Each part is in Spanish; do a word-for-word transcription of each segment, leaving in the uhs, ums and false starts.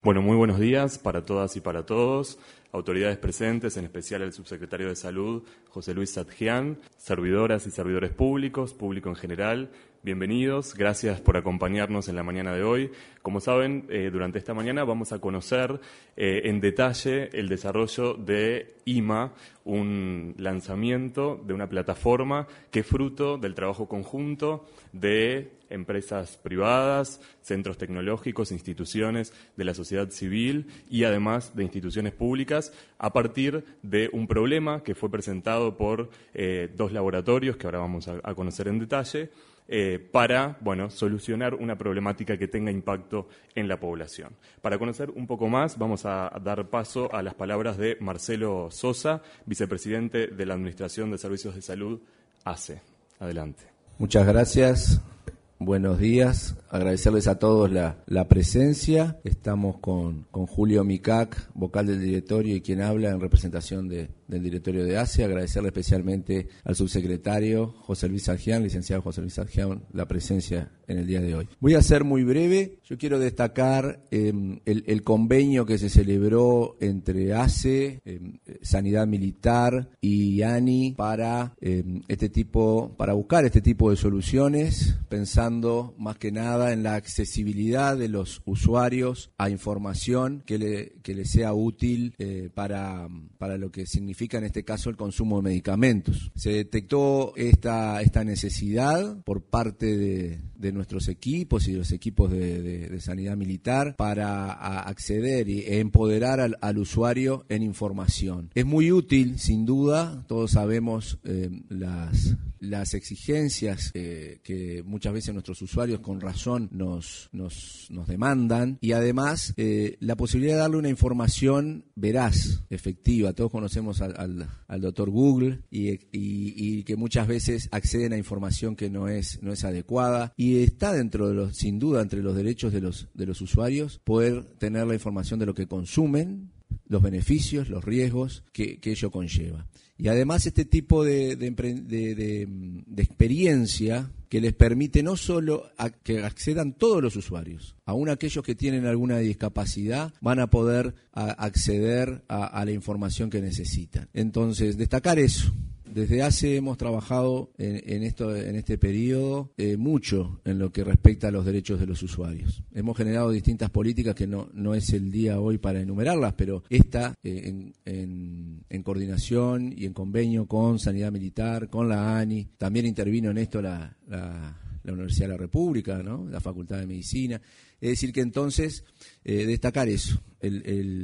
Bueno, muy buenos días para todas y para todos. Autoridades presentes, en especial el subsecretario de Salud, José Luis Sadjian, servidoras y servidores públicos, público en general, bienvenidos, gracias por acompañarnos en la mañana de hoy. Como saben, eh, durante esta mañana vamos a conocer eh, en detalle el desarrollo de I M A, un lanzamiento de una plataforma que es fruto del trabajo conjunto de empresas privadas, centros tecnológicos, instituciones de la sociedad civil y además de instituciones públicas, a partir de un problema que fue presentado por eh, dos laboratorios que ahora vamos a, a conocer en detalle, eh, para bueno, solucionar una problemática que tenga impacto en la población. Para conocer un poco más, vamos a dar paso a las palabras de Marcelo Sosa, vicepresidente de la Administración de Servicios de Salud, A C E. Adelante. Muchas gracias. Buenos días, agradecerles a todos la, la presencia. Estamos con, con Julio Micac, vocal del directorio y quien habla en representación de, del directorio de A C E. Agradecerle especialmente al subsecretario José Luis Sadjian, licenciado José Luis Sadjian, la presencia en el día de hoy. Voy a ser muy breve. Yo quiero destacar eh, el, el convenio que se celebró entre A C E, eh, Sanidad Militar y ANI para eh, este tipo, para buscar este tipo de soluciones, pensando más que nada en la accesibilidad de los usuarios a información que le, que les sea útil eh, para, para lo que significa en este caso el consumo de medicamentos. Se detectó esta, esta necesidad por parte de, de nuestros equipos y de los equipos de, de, de sanidad militar para a, acceder e empoderar al, al usuario en información. Es muy útil, sin duda, todos sabemos eh, las, las exigencias eh, que muchas veces nuestros usuarios con razón nos, nos, nos demandan y además eh, la posibilidad de darle una información veraz, efectiva. Todos conocemos al, al, al doctor Google y, y, y que muchas veces acceden a información que no es, no es adecuada y está dentro de los, sin duda, entre los derechos de los, de los usuarios poder tener la información de lo que consumen, los beneficios, los riesgos que, que ello conlleva. Y además este tipo de, de, de, de, de experiencia que les permite no solo a que accedan todos los usuarios, aún aquellos que tienen alguna discapacidad van a poder a, acceder a, a la información que necesitan. Entonces, destacar eso. Desde A C E hemos trabajado en, en, esto, en este periodo eh, mucho en lo que respecta a los derechos de los usuarios. Hemos generado distintas políticas que no, no es el día hoy para enumerarlas, pero esta eh, en, en, en coordinación y en convenio con Sanidad Militar, con la ANI, también intervino en esto la, la, la Universidad de la República, ¿no? La Facultad de Medicina. Es decir, que entonces eh, destacar eso, el,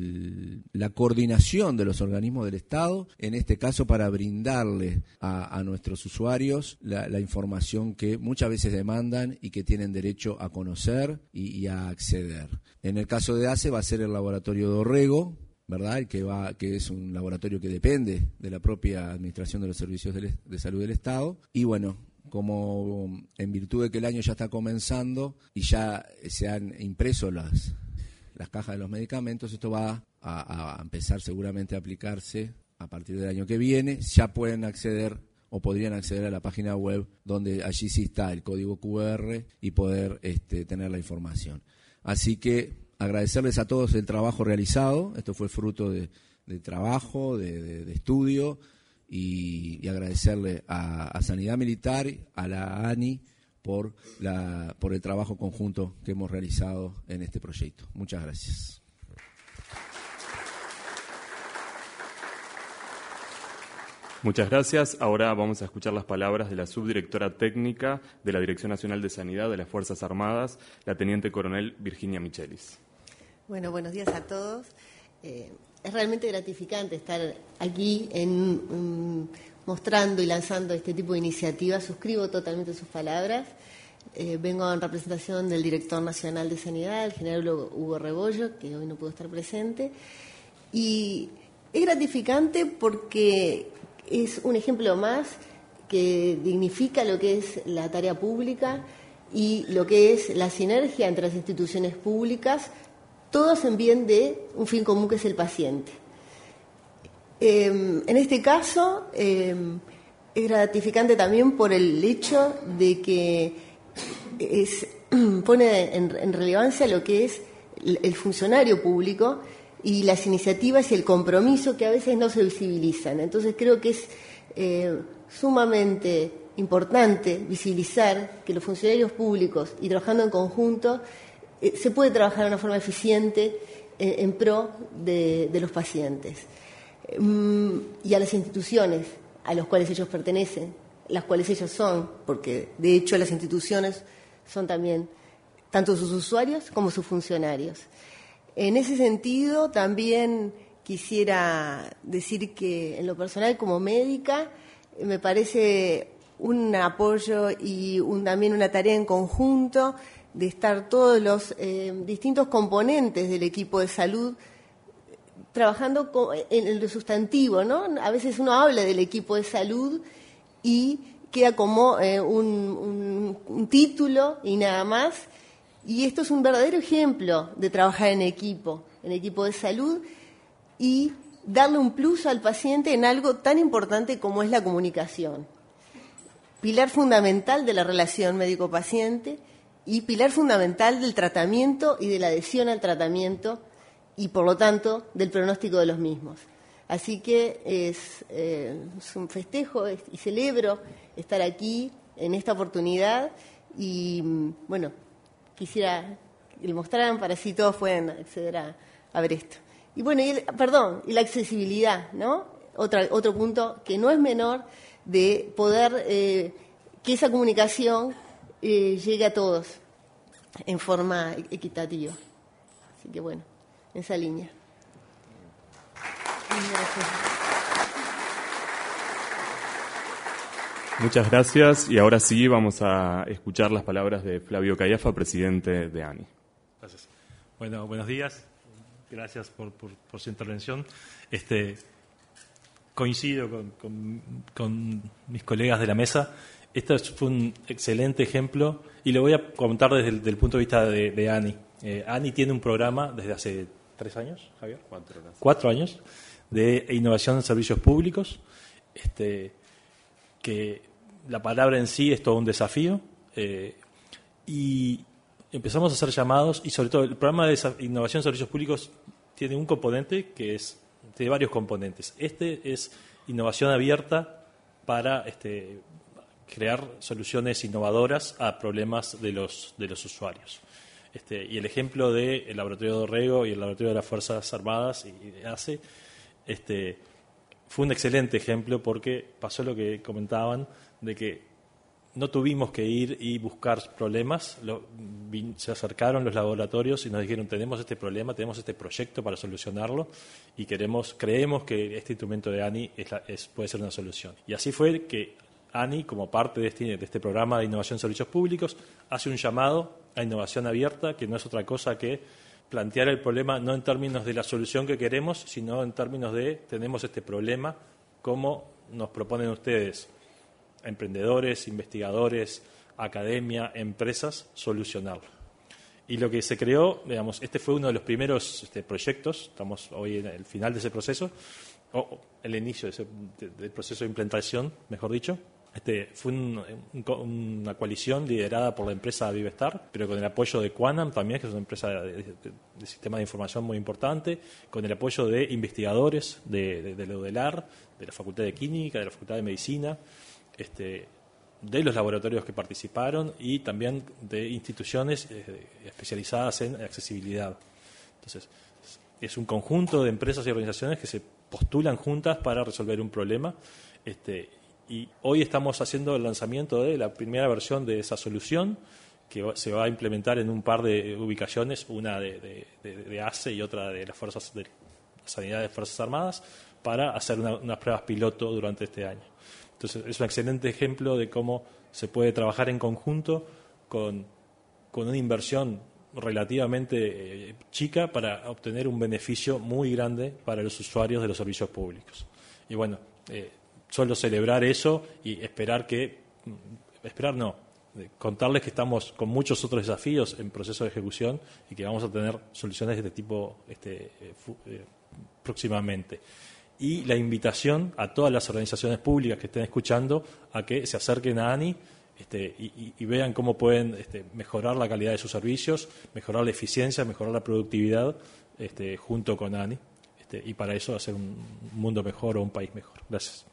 el, la coordinación de los organismos del Estado, en este caso para brindarle a, a nuestros usuarios la, la información que muchas veces demandan y que tienen derecho a conocer y, y a acceder. En el caso de A C E va a ser el laboratorio de Orrego, ¿verdad? El que va, que es un laboratorio que depende de la propia Administración de los Servicios de, de Salud del Estado. Y bueno, como en virtud de que el año ya está comenzando y ya se han impreso las, las cajas de los medicamentos, esto va a, a empezar seguramente a aplicarse a partir del año que viene. Ya pueden acceder o podrían acceder a la página web donde allí sí está el código cu erre y poder este, tener la información. Así que agradecerles a todos el trabajo realizado. Esto fue fruto de, de trabajo, de, de, de estudio. Y, y agradecerle a, a Sanidad Militar, a la ANI, por, la, por el trabajo conjunto que hemos realizado en este proyecto. Muchas gracias. Muchas gracias. Ahora vamos a escuchar las palabras de la subdirectora técnica de la Dirección Nacional de Sanidad de las Fuerzas Armadas, la Teniente Coronel Virginia Michelis. Bueno, buenos días a todos. Eh, Es realmente gratificante estar aquí en, um, mostrando y lanzando este tipo de iniciativas. Suscribo totalmente sus palabras. Eh, vengo en representación del Director Nacional de Sanidad, el general Hugo Rebollo, que hoy no pudo estar presente. Y es gratificante porque es un ejemplo más que dignifica lo que es la tarea pública y lo que es la sinergia entre las instituciones públicas, todos en bien de un fin común que es el paciente. Eh, en este caso, eh, es gratificante también por el hecho de que es, pone en, en relevancia lo que es el, el funcionario público y las iniciativas y el compromiso que a veces no se visibilizan. Entonces creo que es eh, sumamente importante visibilizar que los funcionarios públicos y trabajando en conjunto eh, se puede trabajar de una forma eficiente eh, en pro de, de los pacientes. Mm, y a las instituciones a las cuales ellos pertenecen, las cuales ellos son, porque de hecho las instituciones son también tanto sus usuarios como sus funcionarios. En ese sentido, también quisiera decir que en lo personal como médica me parece un apoyo y un, también una tarea en conjunto de estar todos los eh, distintos componentes del equipo de salud trabajando en lo sustantivo, ¿no? A veces uno habla del equipo de salud y queda como eh, un, un, un título y nada más. Y esto es un verdadero ejemplo de trabajar en equipo, en equipo de salud y darle un plus al paciente en algo tan importante como es la comunicación. Pilar fundamental de la relación médico-paciente y pilar fundamental del tratamiento y de la adhesión al tratamiento y, por lo tanto, del pronóstico de los mismos. Así que es, eh, es un festejo es, y celebro estar aquí en esta oportunidad y, bueno, quisiera que lo mostraran para así todos puedan acceder a, a ver esto. Y bueno, y el, perdón, y la accesibilidad, ¿no? Otra, otro punto que no es menor de poder eh, que esa comunicación eh, llegue a todos en forma equitativa. Así que bueno, en esa línea. Muchas gracias y ahora sí vamos a escuchar las palabras de Flavio Caiafa, presidente de ANI. Gracias. Bueno, buenos días. Gracias por, por, por su intervención. Este, coincido con, con, con mis colegas de la mesa. Este fue un excelente ejemplo y lo voy a contar desde el del punto de vista de, de ANI. Eh, ANI tiene un programa desde hace tres años, Javier. Cuatro, gracias. Cuatro años de innovación en servicios públicos. Este, que la palabra en sí es todo un desafío eh, y empezamos a hacer llamados y sobre todo el programa de innovación en servicios públicos tiene un componente que es, tiene varios componentes. Este es innovación abierta para este, crear soluciones innovadoras a problemas de los, de los usuarios. Este, y el ejemplo del laboratorio de Dorrego y el laboratorio de las Fuerzas Armadas y de A C E este, fue un excelente ejemplo porque pasó lo que comentaban de que no tuvimos que ir y buscar problemas, lo, se acercaron los laboratorios y nos dijeron tenemos este problema, tenemos este proyecto para solucionarlo y queremos, creemos que este instrumento de ANI es la, es, puede ser una solución. Y así fue que ANI, como parte de este, de este programa de innovación en servicios públicos, hace un llamado a innovación abierta, que no es otra cosa que plantear el problema no en términos de la solución que queremos, sino en términos de tenemos este problema, ¿cómo nos proponen ustedes, emprendedores, investigadores, academia, empresas, solucionarlo? Y lo que se creó, digamos, este fue uno de los primeros este, proyectos, estamos hoy en el final de ese proceso, o el inicio de ese, de, del proceso de implementación, mejor dicho. Este, fue un, un, una coalición liderada por la empresa Vivestar, pero con el apoyo de Quanam también, que es una empresa de, de, de sistema de información muy importante, con el apoyo de investigadores de, de, de la UDELAR, de la Facultad de Química, de la Facultad de Medicina, este, de los laboratorios que participaron y también de instituciones eh, especializadas en accesibilidad. Entonces, es un conjunto de empresas y organizaciones que se postulan juntas para resolver un problema. Este, y hoy estamos haciendo el lanzamiento de la primera versión de esa solución que se va a implementar en un par de ubicaciones, una de, de, de, de A C E y otra de las fuerzas de Sanidad de Fuerzas Armadas, para hacer una, unas pruebas piloto durante este año. Entonces, es un excelente ejemplo de cómo se puede trabajar en conjunto con, con una inversión relativamente eh, chica para obtener un beneficio muy grande para los usuarios de los servicios públicos. Y bueno, eh, solo celebrar eso y esperar que, esperar no, eh, contarles que estamos con muchos otros desafíos en proceso de ejecución y que vamos a tener soluciones de este tipo este, eh, fu, eh, próximamente. Y la invitación a todas las organizaciones públicas que estén escuchando a que se acerquen a ANI este, y, y, y vean cómo pueden este, mejorar la calidad de sus servicios, mejorar la eficiencia, mejorar la productividad este, junto con ANI, este, y para eso hacer un mundo mejor o un país mejor. Gracias.